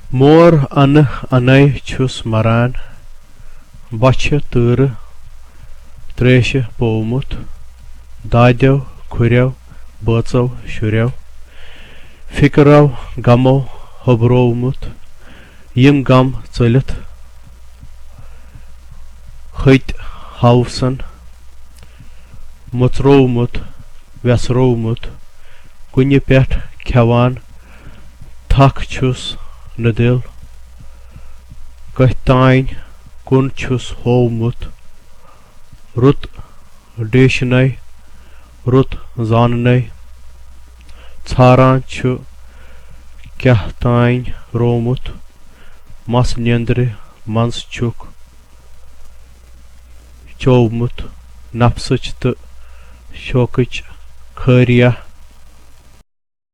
मोर अन अनै छुस मरान बछ तूर त्रेश पोवमुत दाद्यो खुर्यो बचो शुर्यो फिक्रो गमो हब्रोवमुत यम गम चलित खत हाउसन मुचरोवमुत व्यसरोवमुत कुन पेठ खेवान थक छुस न दिल कतान कुन छुस होवमुत रुत डेशनै रुत जाननै छारान छु क्या तान रोमुत मस निंद्र मंस छुक चोवमुत नफ्सच तो शोकच खरिया